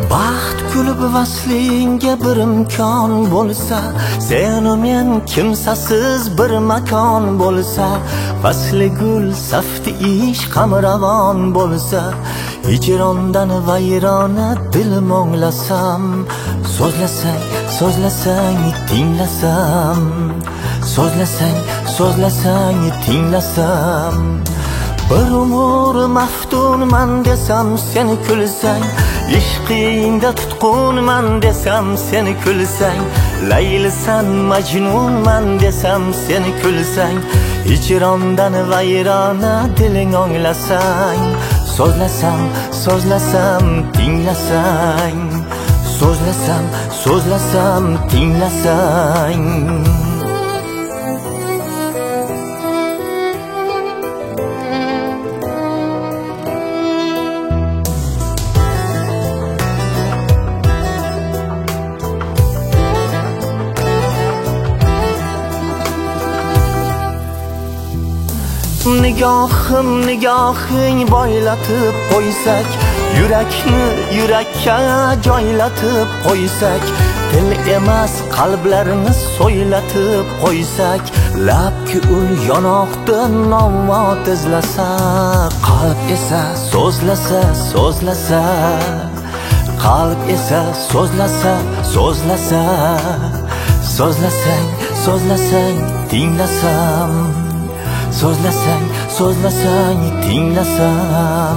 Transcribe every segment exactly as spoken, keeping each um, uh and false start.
Baxt kulib vaslinga bir imkon bo'lsa, seni men kimsasiz bir makon bo'lsa, fasli gul safti ish qamravon bo'lsa, hijrondan vayrona dilim o'nglasam, so'zlasang, so'zlasang tinglasam, so'zlasang, so'zlasang tinglasam, bir umr maftunman desam seni kulsang, ishqingda tutqunman desam seni kulsang, laylisan majnunman desam seni kulsang, hijrondan vayrona diling o'nglasang, so'zlasam, so'zlasam tinglasang, so'zlasam, so'zlasam tinglasang. Nigohim nigohing boylatib qo'ysak, yurakni yurakka joylatib qo'ysak, til emas qalblarni so'ylatib qo'ysak, labki ul yonoqdan nomot izlasa, qalb esa so'zlasa, so'zlasa, qalb esa so'zlasa, so'zlasa, so'zlasang, so'zlasang tinglasam, so'zlasang, so'zlasang tinglasam.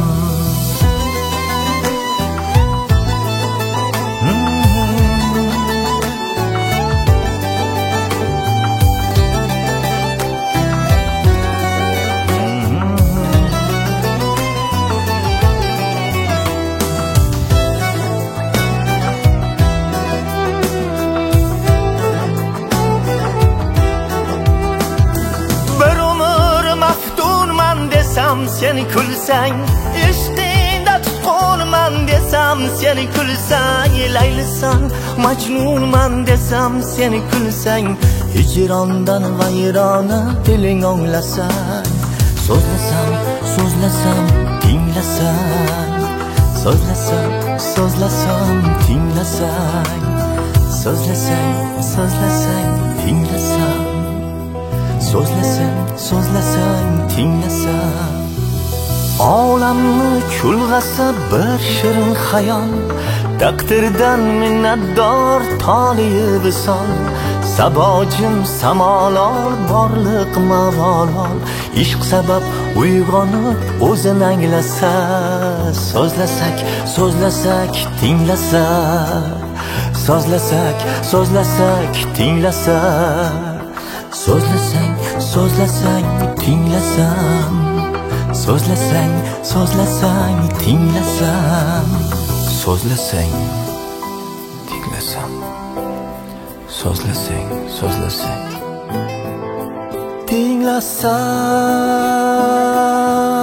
Seni kulsang, ishqingda tutqunman desam seni kulsang, laylisan majnunman desam seni kulsang, hijrondan vayrona diling o'nglasang, so'zlasam, so'zlasam tinglasang, so'zlasam, so'zlasam tinglasang, so'zlasang, so'zlasang tinglasang, so'zlasang, so'zlasang tinglasang. Olamni kulg'asa bir shirin xayol, taqdirdan minnatdor toliyi visol, sabojim samolor borliq mavolol, ishq sabab uyg'onib o'zini anglasa, so'zlasak, so'zlasak tinglasa, so'zlasak, so'zlasak tinglasa, so'zlasang, so'zlasang tinglasam, so'zlasang, so'zlasang tinglasam, so'zlasang tinglasam, so'zlasang, so'zlasang tinglasam.